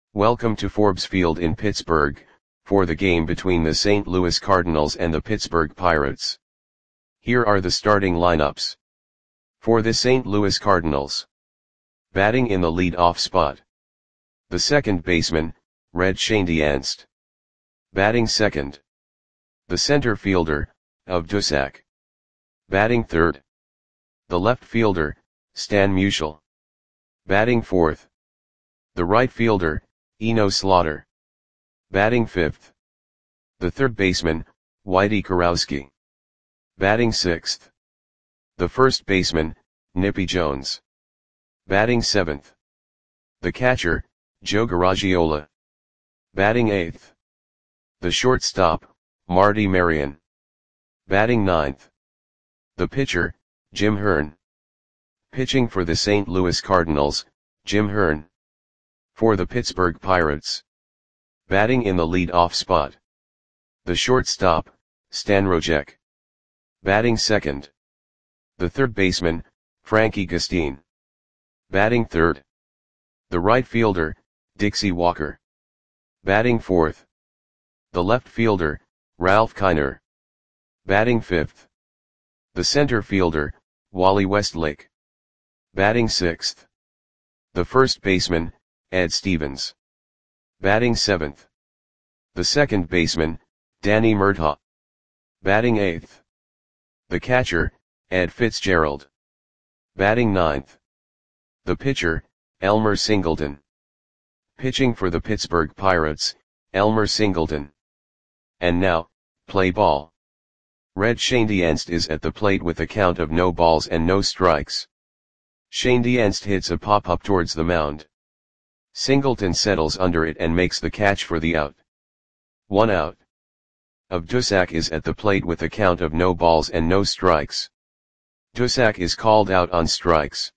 Welcome to Forbes Field in Pittsburgh, for the game between the St. Louis Cardinals and the Pittsburgh Pirates. Here are the starting lineups. For the St. Louis Cardinals. Batting in the lead-off spot. The second baseman, Red Schoendienst. Batting second. The center fielder, Of Dusac. Batting third. The left fielder, Stan Musial. Batting fourth. The right fielder, Eno Slaughter. Batting fifth. The third baseman, Whitey Kurowski. Batting sixth. The first baseman, Nippy Jones. Batting seventh. The catcher, Joe Garagiola. Batting eighth. The shortstop, Marty Marion. Batting ninth. The pitcher, Jim Hearn. Pitching for the St. Louis Cardinals, Jim Hearn. For the Pittsburgh Pirates. Batting in the lead-off spot. The shortstop, Stan Rojek. Batting second. The third baseman, Frankie Gustin. Batting third. The right fielder, Dixie Walker. Batting fourth. The left fielder, Ralph Kiner. Batting fifth. The center fielder, Wally Westlake. Batting sixth. The first baseman, Ed Stevens. Batting seventh. The second baseman, Danny Murtaugh. Batting eighth. The catcher, Ed Fitzgerald. Batting ninth. The pitcher, Elmer Singleton. Pitching for the Pittsburgh Pirates, Elmer Singleton. And now, play ball. Red Schoendienst is at the plate with a count of no balls and no strikes. Schoendienst hits a pop-up towards the mound. Singleton settles under it and makes the catch for the out. 1 out. Of Dusac is at the plate with a count of no balls and no strikes. Dusac is called out on strikes.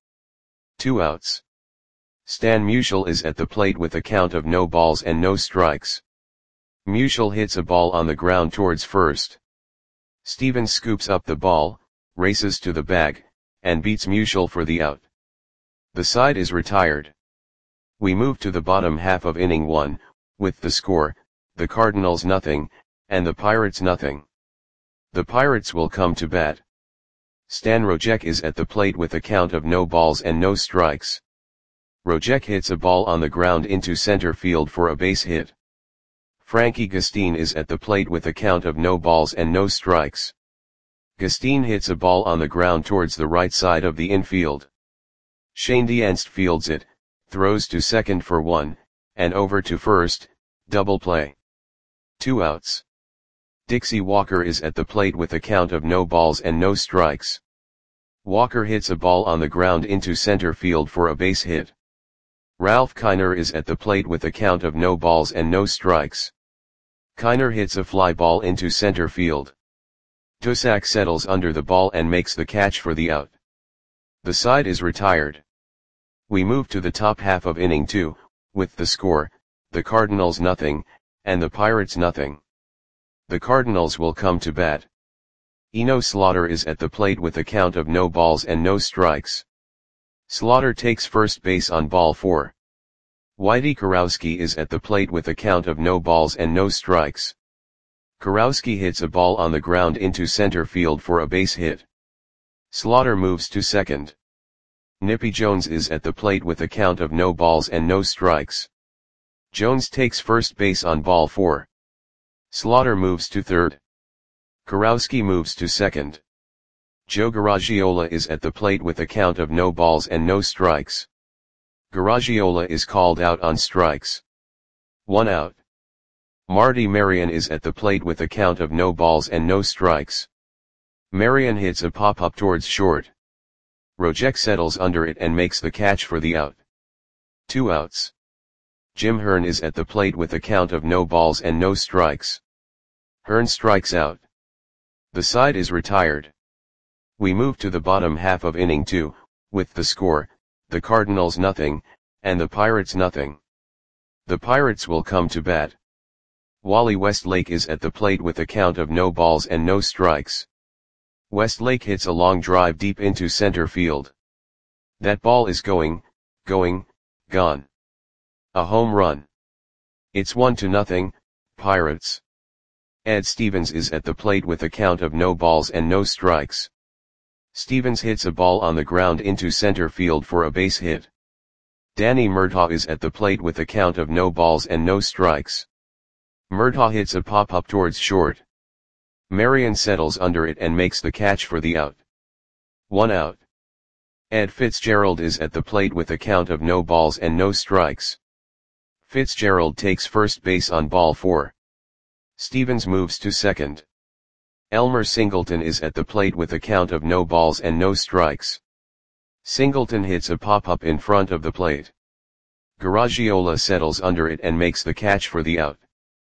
2 outs. Stan Musial is at the plate with a count of no balls and no strikes. Musial hits a ball on the ground towards first. Stevens scoops up the ball, races to the bag, and beats Musial for the out. The side is retired. We move to the bottom half of inning 1, with the score, the Cardinals nothing, and the Pirates nothing. The Pirates will come to bat. Stan Rojek is at the plate with a count of no balls and no strikes. Rojek hits a ball on the ground into center field for a base hit. Frankie Gustin is at the plate with a count of no balls and no strikes. Gustin hits a ball on the ground towards the right side of the infield. Schoendienst fields it, throws to second for 1, and over to first, double play. 2 outs. Dixie Walker is at the plate with a count of no balls and no strikes. Walker hits a ball on the ground into center field for a base hit. Ralph Kiner is at the plate with a count of no balls and no strikes. Kiner hits a fly ball into center field. Dusac settles under the ball and makes the catch for the out. The side is retired. We move to the top half of inning 2, with the score, the Cardinals nothing, and the Pirates nothing. The Cardinals will come to bat. Eno Slaughter is at the plate with a count of no balls and no strikes. Slaughter takes first base on ball 4. Whitey Kurowski is at the plate with a count of no balls and no strikes. Kurowski hits a ball on the ground into center field for a base hit. Slaughter moves to second. Nippy Jones is at the plate with a count of no balls and no strikes. Jones takes first base on ball 4. Slaughter moves to third. Kurowski moves to second. Joe Garagiola is at the plate with a count of no balls and no strikes. Garagiola is called out on strikes. 1 out. Marty Marion is at the plate with a count of no balls and no strikes. Marion hits a pop-up towards short. Rojek settles under it and makes the catch for the out. 2 outs. Jim Hearn is at the plate with a count of no balls and no strikes. Hearn strikes out. The side is retired. We move to the bottom half of inning 2, with the score, the Cardinals nothing, and the Pirates nothing. The Pirates will come to bat. Wally Westlake is at the plate with a count of no balls and no strikes. Westlake hits a long drive deep into center field. That ball is gone. A home run. It's 1-0, Pirates. Ed Stevens is at the plate with a count of no balls and no strikes. Stevens hits a ball on the ground into center field for a base hit. Danny Murtaugh is at the plate with a count of no balls and no strikes. Murtaugh hits a pop-up towards short. Marion settles under it and makes the catch for the out. 1 out. Ed Fitzgerald is at the plate with a count of no balls and no strikes. Fitzgerald takes first base on ball 4. Stevens moves to second. Elmer Singleton is at the plate with a count of no balls and no strikes. Singleton hits a pop-up in front of the plate. Garagiola settles under it and makes the catch for the out.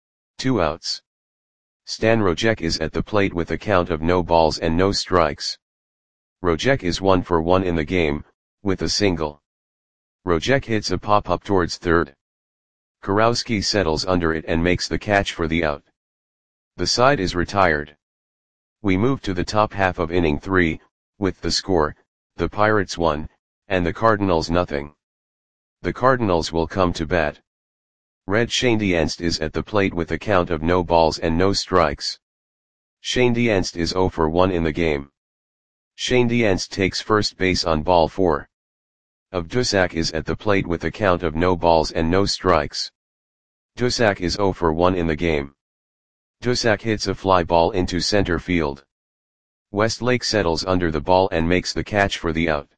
2 outs. Stan Rojek is at the plate with a count of no balls and no strikes. Rojek is 1 for 1 in the game, with a single. Rojek hits a pop-up towards third. Kurowski settles under it and makes the catch for the out. The side is retired. We move to the top half of inning 3, with the score, the Pirates 1, and the Cardinals 0. The Cardinals will come to bat. Red Schoendienst is at the plate with a count of no balls and no strikes. Schoendienst is 0 for 1 in the game. Schoendienst takes first base on ball 4. Dusak is at the plate with a count of no balls and no strikes. Dusak is 0 for 1 in the game. Dusak hits a fly ball into center field. Westlake settles under the ball and makes the catch for the out.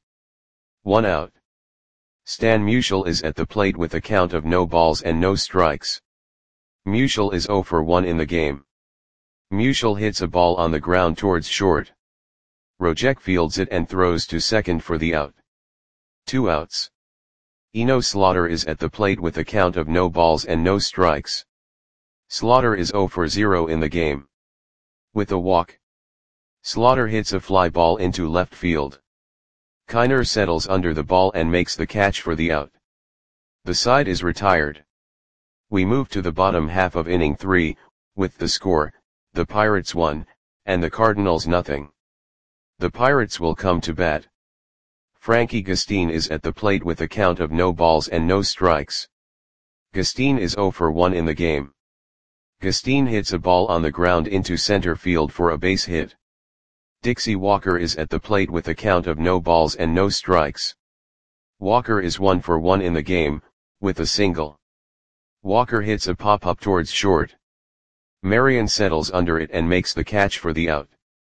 1 out. Stan Musial is at the plate with a count of no balls and no strikes. Musial is 0 for 1 in the game. Musial hits a ball on the ground towards short. Rojek fields it and throws to second for the out. 2 outs. Eno Slaughter is at the plate with a count of no balls and no strikes. Slaughter is 0 for 0 in the game. With a walk. Slaughter hits a fly ball into left field. Kiner settles under the ball and makes the catch for the out. The side is retired. We move to the bottom half of inning 3, with the score, the Pirates 1, and the Cardinals 0. The Pirates will come to bat. Frankie Gustine is at the plate with a count of no balls and no strikes. Gustine is 0 for 1 in the game. Gustine hits a ball on the ground into center field for a base hit. Dixie Walker is at the plate with a count of no balls and no strikes. Walker is 1 for 1 in the game, with a single. Walker hits a pop-up towards short. Marion settles under it and makes the catch for the out.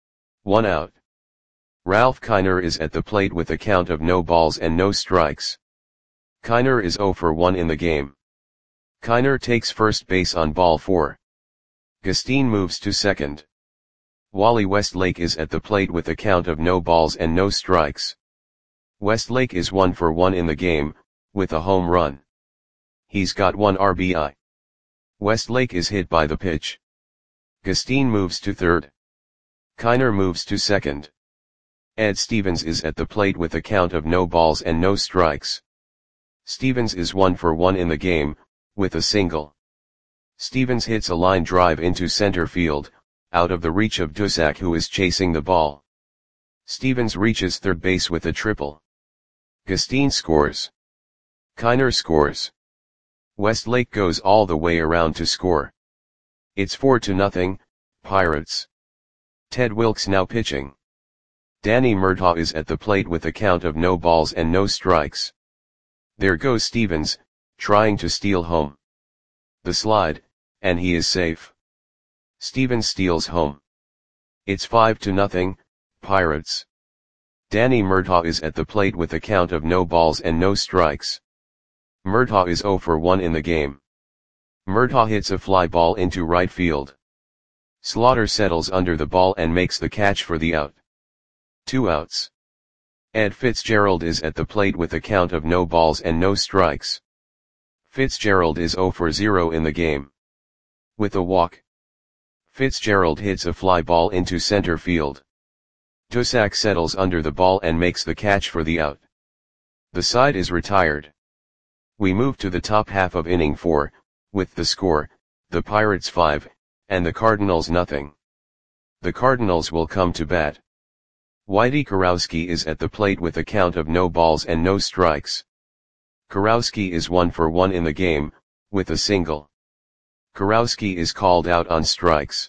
1 out. Ralph Kiner is at the plate with a count of no balls and no strikes. Kiner is 0 for 1 in the game. Kiner takes first base on ball 4. Gustine moves to second. Wally Westlake is at the plate with a count of no balls and no strikes. Westlake is 1 for 1 in the game, with a home run. He's got 1 RBI. Westlake is hit by the pitch. Gustine moves to third. Kiner moves to second. Ed Stevens is at the plate with a count of no balls and no strikes. Stevens is 1 for 1 in the game, with a single. Stevens hits a line drive into center field, out of the reach of Dusak, who is chasing the ball. Stevens reaches third base with a triple. Gustine scores. Kiner scores. Westlake goes all the way around to score. It's 4-0, Pirates. Ted Wilkes now pitching. Danny Murtaugh is at the plate with a count of no balls and no strikes. There goes Stevens, trying to steal home. The slide, and he is safe. Stevens steals home. It's 5-0, Pirates. Danny Murtaugh is at the plate with a count of no balls and no strikes. Murtaugh is 0 for 1 in the game. Murtaugh hits a fly ball into right field. Slaughter settles under the ball and makes the catch for the out. 2 outs. Ed Fitzgerald is at the plate with a count of no balls and no strikes. Fitzgerald is 0 for 0 in the game. With a walk. Fitzgerald hits a fly ball into center field. Dusak settles under the ball and makes the catch for the out. The side is retired. We move to the top half of inning 4, with the score, the Pirates 5, and the Cardinals 0. The Cardinals will come to bat. Whitey Kurowski is at the plate with a count of no balls and no strikes. Kurowski is 1 for 1 in the game, with a single. Kurowski is called out on strikes.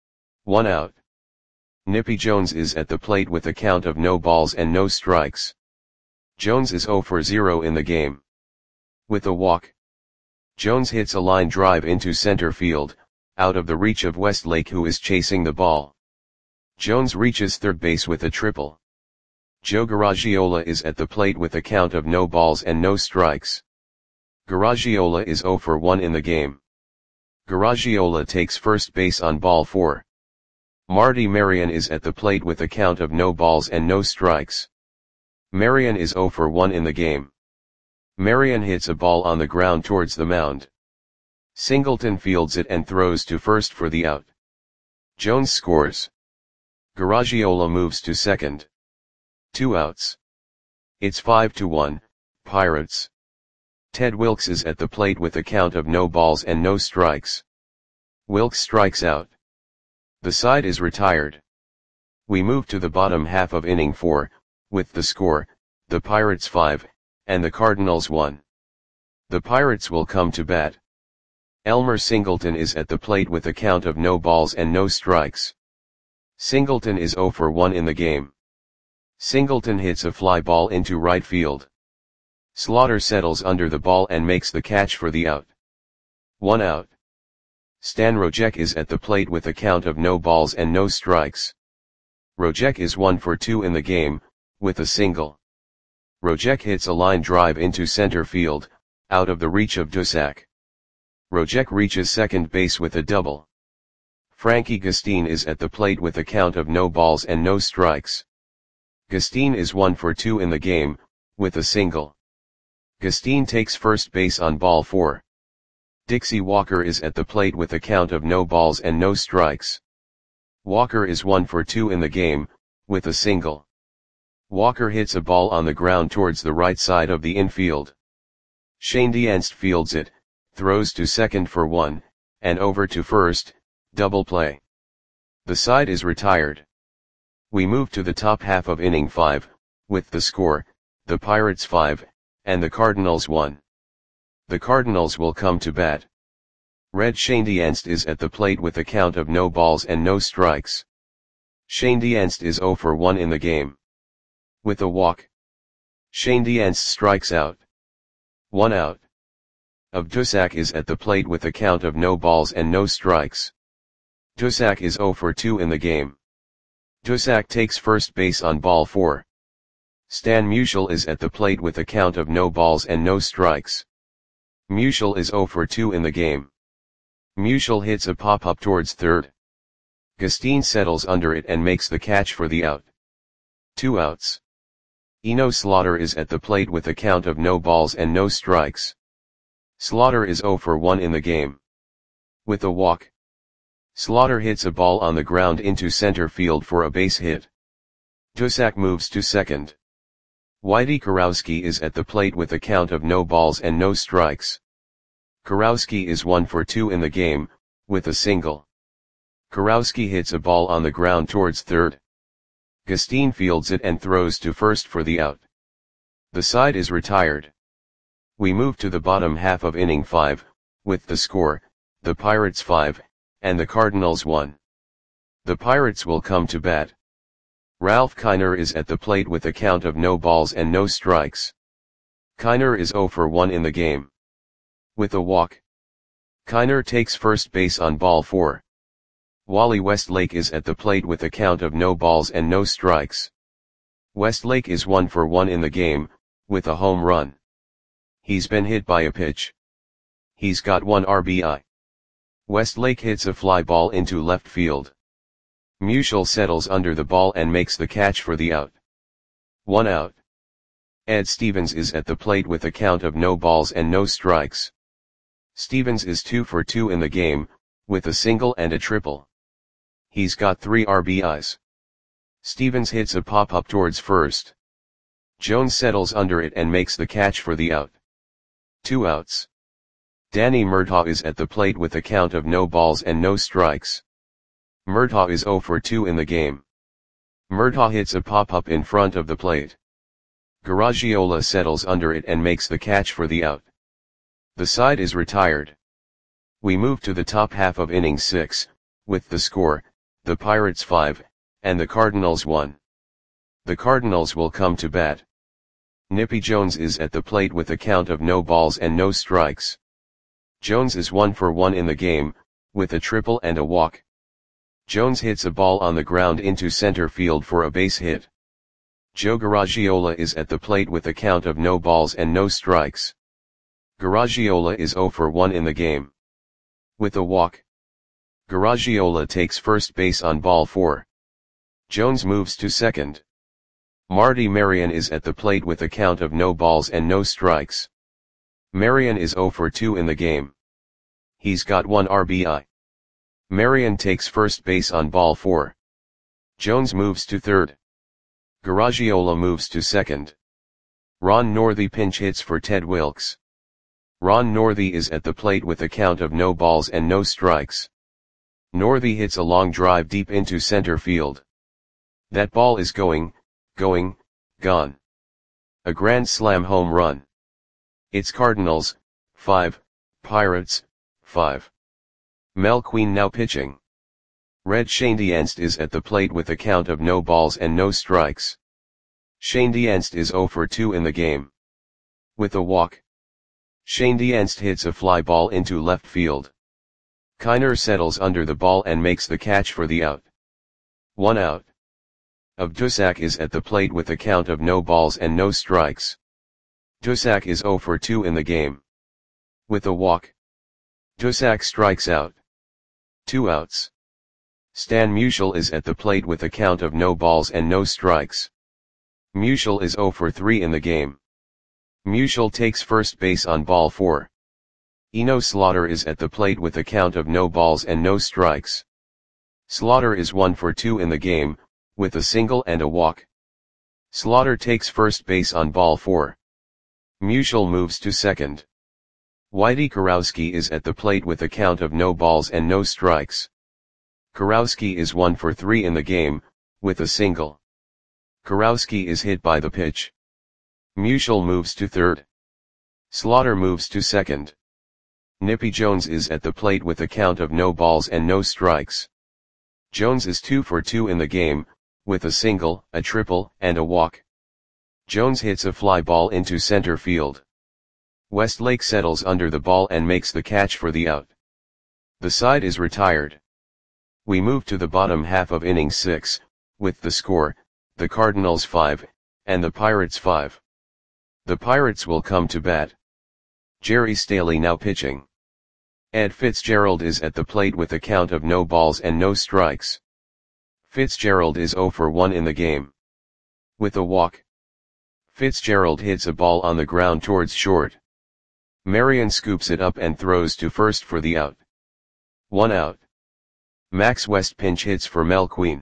1 out. Nippy Jones is at the plate with a count of no balls and no strikes. Jones is 0 for 0 in the game. With a walk, Jones hits a line drive into center field, out of the reach of Westlake, who is chasing the ball. Jones reaches third base with a triple. Joe Garagiola is at the plate with a count of no balls and no strikes. Garagiola is 0 for 1 in the game. Garagiola takes first base on ball 4. Marty Marion is at the plate with a count of no balls and no strikes. Marion is 0 for 1 in the game. Marion hits a ball on the ground towards the mound. Singleton fields it and throws to first for the out. Jones scores. Garagiola moves to second. 2 outs. It's 5-1, Pirates. Ted Wilkes is at the plate with a count of no balls and no strikes. Wilkes strikes out. The side is retired. We move to the bottom half of inning 4, with the score, the Pirates 5, and the Cardinals 1. The Pirates will come to bat. Elmer Singleton is at the plate with a count of no balls and no strikes. Singleton is 0 for 1 in the game. Singleton hits a fly ball into right field. Slaughter settles under the ball and makes the catch for the out. 1 out. Stan Rojek is at the plate with a count of no balls and no strikes. Rojek is 1 for 2 in the game, with a single. Rojek hits a line drive into center field, out of the reach of Dusak. Rojek reaches second base with a double. Frankie Gustine is at the plate with a count of no balls and no strikes. Gustine is 1 for 2 in the game, with a single. Gustine takes first base on ball 4. Dixie Walker is at the plate with a count of no balls and no strikes. Walker is 1 for 2 in the game, with a single. Walker hits a ball on the ground towards the right side of the infield. Shane Dienst fields it, throws to second for 1, and over to first, double play. The side is retired. We move to the top half of inning 5, with the score, the Pirates 5, and the Cardinals 1. The Cardinals will come to bat. Red Shane Dienst is at the plate with a count of no balls and no strikes. Shane Dienst is 0 for 1 in the game. With a walk, Shane Dienst strikes out. 1 out. Of Dusak is at the plate with a count of no balls and no strikes. Dusak is 0 for 2 in the game. Dusak takes first base on ball 4. Stan Musial is at the plate with a count of no balls and no strikes. Musial is 0 for 2 in the game. Musial hits a pop-up towards third. Gustine settles under it and makes the catch for the out. 2 outs. Eno Slaughter is at the plate with a count of no balls and no strikes. Slaughter is 0 for 1 in the game. With a walk, Slaughter hits a ball on the ground into center field for a base hit. Dusak moves to second. Whitey Kurowski is at the plate with a count of no balls and no strikes. Kurowski is 1 for 2 in the game, with a single. Kurowski hits a ball on the ground towards third. Gustine fields it and throws to first for the out. The side is retired. We move to the bottom half of inning 5, with the score, the Pirates 5, and the Cardinals 1. The Pirates will come to bat. Ralph Kiner is at the plate with a count of no balls and no strikes. Kiner is 0 for 1 in the game. With a walk, Kiner takes first base on ball 4. Wally Westlake is at the plate with a count of no balls and no strikes. Westlake is 1 for 1 in the game, with a home run. He's been hit by a pitch. He's got 1 RBI. Westlake hits a fly ball into left field. Musial settles under the ball and makes the catch for the out. 1 out. Ed Stevens is at the plate with a count of no balls and no strikes. Stevens is 2 for 2 in the game, with a single and a triple. He's got 3 RBIs. Stevens hits a pop-up towards first. Jones settles under it and makes the catch for the out. 2 outs. Danny Murtaugh is at the plate with a count of no balls and no strikes. Murtaugh is 0 for 2 in the game. Murtaugh hits a pop-up in front of the plate. Garagiola settles under it and makes the catch for the out. The side is retired. We move to the top half of inning 6, with the score, the Pirates 5, and the Cardinals 1. The Cardinals will come to bat. Nippy Jones is at the plate with a count of no balls and no strikes. Jones is 1 for 1 in the game, with a triple and a walk. Jones hits a ball on the ground into center field for a base hit. Joe Garagiola is at the plate with a count of no balls and no strikes. Garagiola is 0 for 1 in the game. With a walk. Garagiola takes first base on ball 4. Jones moves to second. Marty Marion is at the plate with a count of no balls and no strikes. Marion is 0 for 2 in the game. He's got 1 RBI. Marion takes first base on ball 4. Jones moves to third. Garagiola moves to second. Ron Northey pinch hits for Ted Wilkes. Ron Northey is at the plate with a count of no balls and no strikes. Northey hits a long drive deep into center field. That ball is gone. A grand slam home run. It's Cardinals, 5, Pirates, 5. Mel Queen now pitching. Red Schoendienst is at the plate with a count of no balls and no strikes. Schoendienst is 0 for 2 in the game. With a walk. Schoendienst hits a fly ball into left field. Kiner settles under the ball and makes the catch for the out. 1 out. Dusak is at the plate with a count of no balls and no strikes. Dusak is 0 for 2 in the game. With a walk. Dusak strikes out. 2 outs. Stan Musial is at the plate with a count of no balls and no strikes. Musial is 0 for 3 in the game. Musial takes first base on ball 4. Eno Slaughter is at the plate with a count of no balls and no strikes. Slaughter is 1 for 2 in the game, with a single and a walk. Slaughter takes first base on ball 4. Musial moves to second. Whitey Kurowski is at the plate with a count of no balls and no strikes. Kurowski is 1 for 3 in the game, with a single. Kurowski is hit by the pitch. Musial moves to third. Slaughter moves to second. Nippy Jones is at the plate with a count of no balls and no strikes. Jones is 2 for 2 in the game, with a single, a triple, and a walk. Jones hits a fly ball into center field. Westlake settles under the ball and makes the catch for the out. The side is retired. We move to the bottom half of inning 6, with the score, the Cardinals 5, and the Pirates 5. The Pirates will come to bat. Jerry Staley now pitching. Ed Fitzgerald is at the plate with a count of no balls and no strikes. Fitzgerald is 0 for 1 in the game. With a walk. Fitzgerald hits a ball on the ground towards short. Marion scoops it up and throws to first for the out. 1 out. Max West pinch hits for Mel Queen.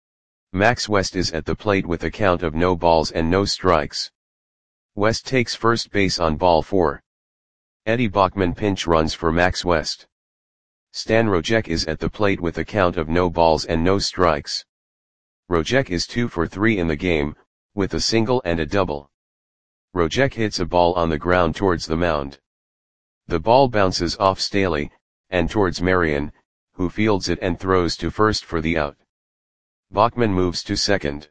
Max West is at the plate with a count of no balls and no strikes. West takes first base on ball 4. Eddie Bachman pinch runs for Max West. Stan Rojek is at the plate with a count of no balls and no strikes. Rojek is 2 for 3 in the game, with a single and a double. Rojek hits a ball on the ground towards the mound. The ball bounces off Staley, and towards Marion, who fields it and throws to first for the out. Bachman moves to second.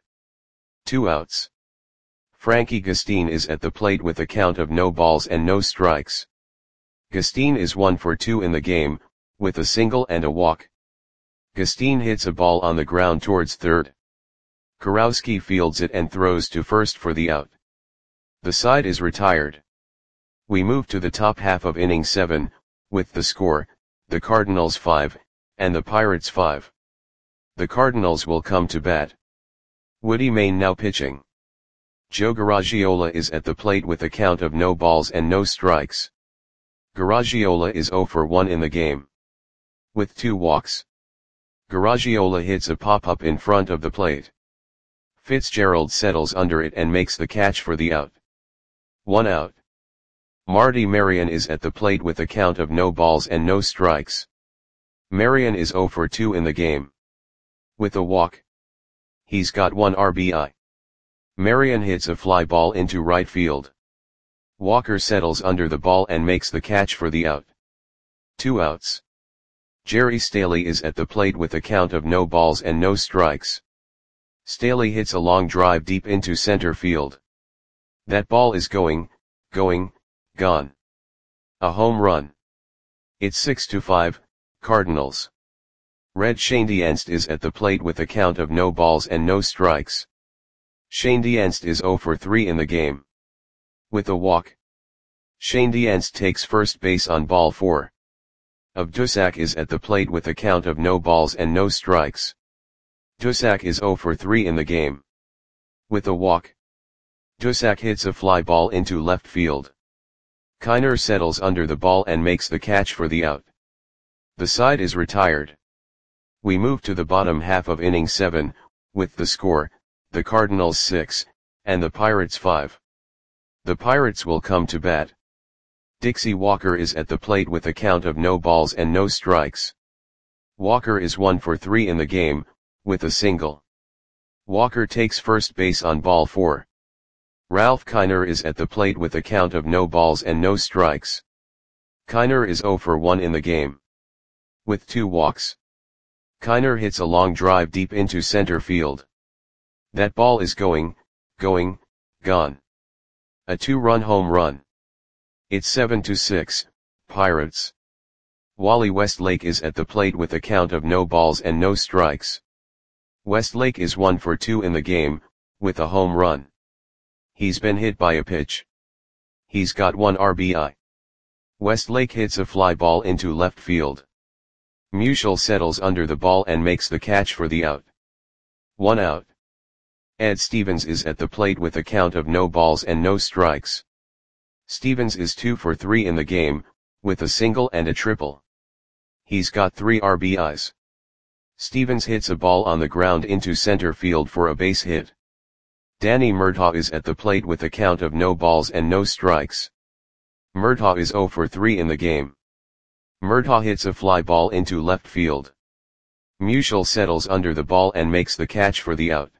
2 outs. Frankie Gustine is at the plate with a count of no balls and no strikes. Gustine is 1 for 2 in the game, with a single and a walk. Gustine hits a ball on the ground towards third. Kurowski fields it and throws to first for the out. The side is retired. We move to the top half of inning 7, with the score, the Cardinals 5, and the Pirates 5. The Cardinals will come to bat. Woody Main now pitching. Joe Garagiola is at the plate with a count of no balls and no strikes. Garagiola is 0 for 1 in the game. With 2 walks. Garagiola hits a pop-up in front of the plate. Fitzgerald settles under it and makes the catch for the out. 1 out. Marty Marion is at the plate with a count of no balls and no strikes. Marion is 0 for 2 in the game. With a walk. He's got 1 RBI. Marion hits a fly ball into right field. Walker settles under the ball and makes the catch for the out. 2 outs. Jerry Staley is at the plate with a count of no balls and no strikes. Staley hits a long drive deep into center field. That ball is going, gone. A home run. It's 6-5, Cardinals. Red Schoendienst is at the plate with a count of no balls and no strikes. Schoendienst is 0 for 3 in the game. With a walk. Schoendienst takes first base on ball 4. Duszak is at the plate with a count of no balls and no strikes. Duszak is 0 for 3 in the game. With a walk. Duszak hits a fly ball into left field. Kiner settles under the ball and makes the catch for the out. The side is retired. We move to the bottom half of inning 7, with the score, the Cardinals 6, and the Pirates 5. The Pirates will come to bat. Dixie Walker is at the plate with a count of no balls and no strikes. Walker is 1 for 3 in the game, with a single. Walker takes first base on ball 4. Ralph Kiner is at the plate with a count of no balls and no strikes. Kiner is 0 for 1 in the game. With 2 walks. Kiner hits a long drive deep into center field. That ball is going, gone. A 2-run home run. It's 7-6, Pirates. Wally Westlake is at the plate with a count of no balls and no strikes. Westlake is 1 for 2 in the game, with a home run. He's been hit by a pitch. He's got 1 RBI. Westlake hits a fly ball into left field. Musial settles under the ball and makes the catch for the out. 1 out. Ed Stevens is at the plate with a count of no balls and no strikes. Stevens is 2 for 3 in the game, with a single and a triple. He's got 3 RBIs. Stevens hits a ball on the ground into center field for a base hit. Danny Murtaugh is at the plate with a count of no balls and no strikes. Murtaugh is 0 for 3 in the game. Murtaugh hits a fly ball into left field. Musial settles under the ball and makes the catch for the out.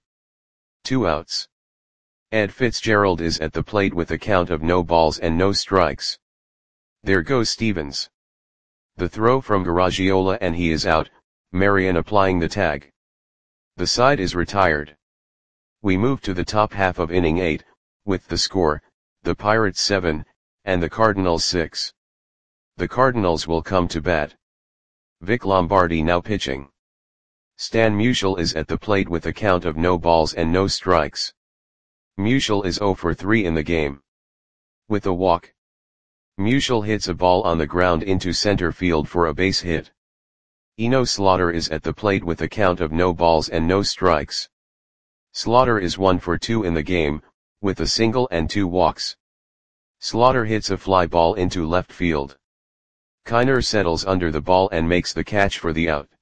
2 outs. Ed Fitzgerald is at the plate with a count of no balls and no strikes. There goes Stevens. The throw from Garagiola and he is out, Marion applying the tag. The side is retired. We move to the top half of inning 8, with the score, the Pirates 7, and the Cardinals 6. The Cardinals will come to bat. Vic Lombardi now pitching. Stan Musial is at the plate with a count of no balls and no strikes. Musial is 0 for 3 in the game. With a walk. Musial hits a ball on the ground into center field for a base hit. Eno Slaughter is at the plate with a count of no balls and no strikes. Slaughter is 1 for 2 in the game, with a single and 2 walks. Slaughter hits a fly ball into left field. Kiner settles under the ball and makes the catch for the out.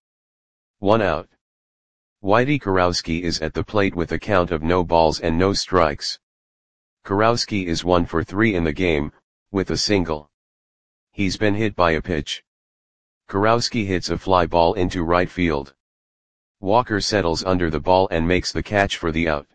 1 out. Whitey Kurowski is at the plate with a count of no balls and no strikes. Kurowski is 1 for 3 in the game, with a single. He's been hit by a pitch. Kurowski hits a fly ball into right field. Walker settles under the ball and makes the catch for the out.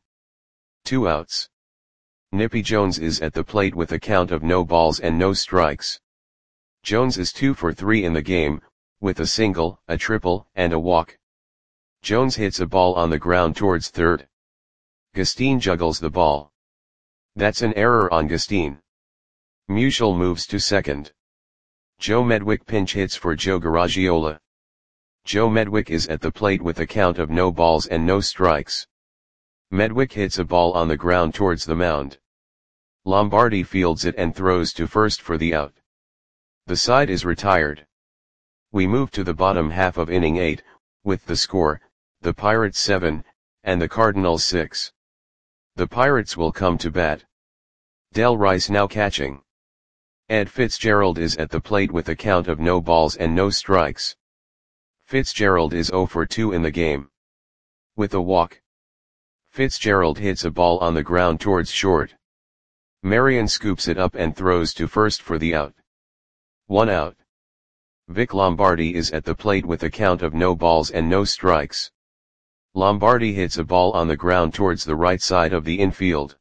2 outs. Nippy Jones is at the plate with a count of no balls and no strikes. Jones is 2 for 3 in the game, with a single, a triple, and a walk. Jones hits a ball on the ground towards third. Gustine juggles the ball. That's an error on Gustine. Musial moves to second. Joe Medwick pinch hits for Joe Garagiola. Joe Medwick is at the plate with a count of no balls and no strikes. Medwick hits a ball on the ground towards the mound. Lombardi fields it and throws to first for the out. The side is retired. We move to the bottom half of inning 8, with the score, the Pirates 7, and the Cardinals 6. The Pirates will come to bat. Del Rice now catching. Ed Fitzgerald is at the plate with a count of no balls and no strikes. Fitzgerald is 0 for 2 in the game. With a walk. Fitzgerald hits a ball on the ground towards short. Marion scoops it up and throws to first for the out. 1 out. Vic Lombardi is at the plate with a count of no balls and no strikes. Lombardi hits a ball on the ground towards the right side of the infield.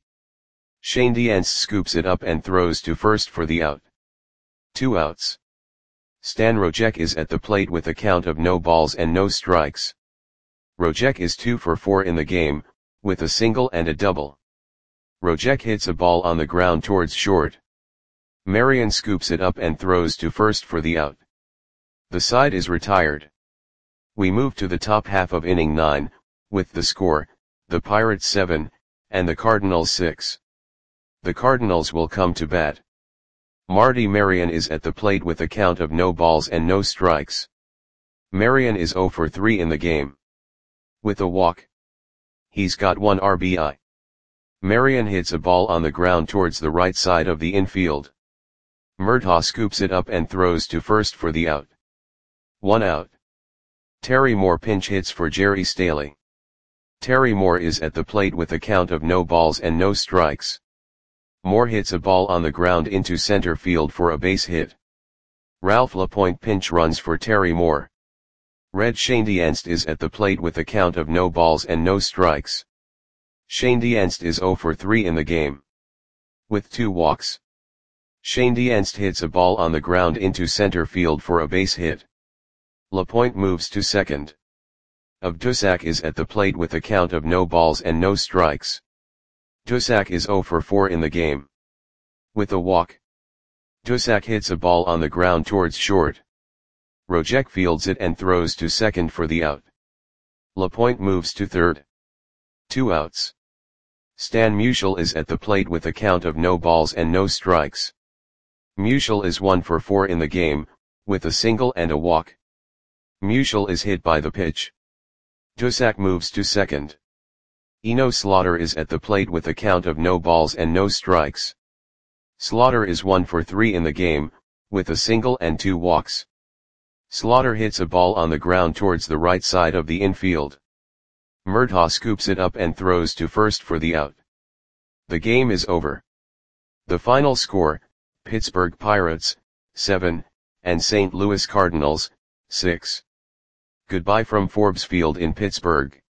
Schoendienst scoops it up and throws to first for the out. 2 outs. Stan Rojek is at the plate with a count of no balls and no strikes. Rojek is 2 for 4 in the game, with a single and a double. Rojek hits a ball on the ground towards short. Marion scoops it up and throws to first for the out. The side is retired. We move to the top half of inning 9, with the score, the Pirates 7, and the Cardinals 6. The Cardinals will come to bat. Marty Marion is at the plate with a count of no balls and no strikes. Marion is 0 for 3 in the game. With a walk. He's got 1 RBI. Marion hits a ball on the ground towards the right side of the infield. Murtaugh scoops it up and throws to first for the out. 1 out. Terry Moore pinch hits for Jerry Staley. Terry Moore is at the plate with a count of no balls and no strikes. Moore hits a ball on the ground into center field for a base hit. Ralph LaPointe pinch runs for Terry Moore. Red Schoendienst is at the plate with a count of no balls and no strikes. Schoendienst is 0 for 3 in the game. With 2 walks. Schoendienst hits a ball on the ground into center field for a base hit. LaPointe moves to second. Dusak is at the plate with a count of no balls and no strikes. Dusak is 0 for 4 in the game. With a walk. Dusak hits a ball on the ground towards short. Rojek fields it and throws to second for the out. LaPointe moves to third. 2 outs. Stan Musial is at the plate with a count of no balls and no strikes. Musial is 1 for 4 in the game, with a single and a walk. Musial is hit by the pitch. Dusak moves to second. Eno Slaughter is at the plate with a count of no balls and no strikes. Slaughter is 1 for 3 in the game, with a single and 2 walks. Slaughter hits a ball on the ground towards the right side of the infield. Murtaugh scoops it up and throws to first for the out. The game is over. The final score, Pittsburgh Pirates, 7, and St. Louis Cardinals, 6. Goodbye from Forbes Field in Pittsburgh.